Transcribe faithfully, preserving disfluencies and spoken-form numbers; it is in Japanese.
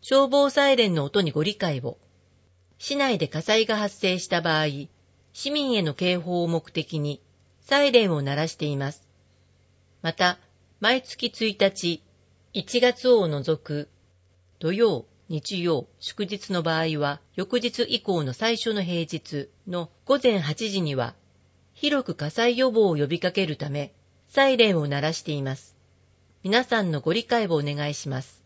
消防サイレンの音にご理解を。市内で火災が発生した場合、市民への警報を目的にサイレンを鳴らしています。また、毎月ついたち、いちがつを除く土曜、日曜、祝日の場合は、翌日以降の最初の平日のごぜんはちじには、広く火災予防を呼びかけるため、サイレンを鳴らしています。皆さんのご理解をお願いします。